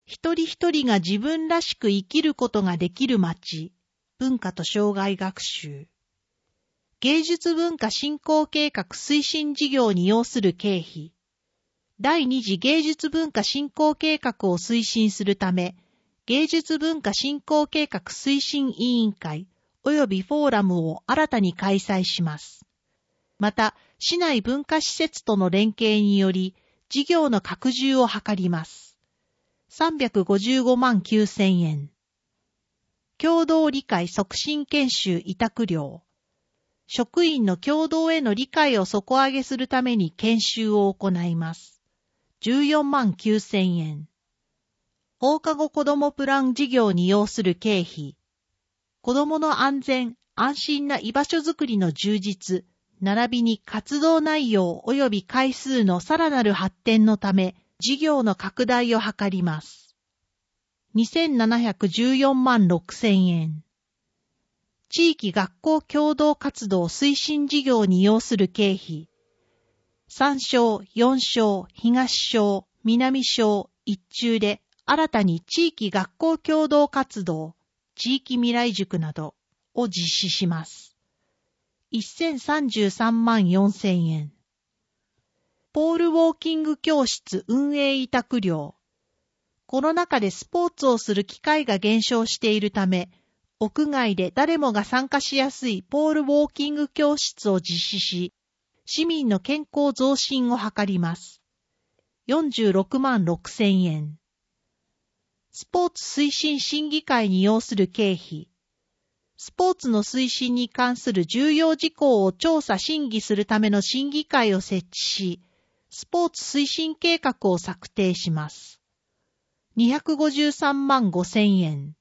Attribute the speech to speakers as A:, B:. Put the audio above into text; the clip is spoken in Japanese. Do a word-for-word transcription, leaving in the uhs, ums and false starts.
A: 一人一人が自分らしく生きることができる街、文化と生涯学習。芸術文化振興計画推進事業に要する経費。第二次芸術文化振興計画を推進するため、芸術文化振興計画推進委員会及びフォーラムを新たに開催します。また、市内文化施設との連携により、事業の拡充を図ります。さんびゃくごじゅうごまんきゅうせんえん。共同理解促進研修委託料。職員の共同への理解を底上げするために研修を行います。じゅうよんまんきゅうせんえん。放課後子どもプラン事業に要する経費。子どもの安全、安心な居場所づくりの充実、並びに活動内容及び回数のさらなる発展のため、事業の拡大を図ります。にせんななひゃくじゅうよんまんろくせんえん。地域学校共同活動推進事業に要する経費。さん省、よん省、東省、南省、一中で新たに地域学校共同活動、地域未来塾などを実施します。せんさんじゅうさんまんよんせんえん。ポールウォーキング教室運営委託料。コロナ禍でスポーツをする機会が減少しているため、屋外で誰もが参加しやすいポールウォーキング教室を実施し、市民の健康増進を図ります。よんじゅうろくまんろくせんえん。スポーツ推進審議会に要する経費。スポーツの推進に関する重要事項を調査審議するための審議会を設置し、スポーツ推進計画を策定します。にひゃくごじゅうさんまんごせんえん。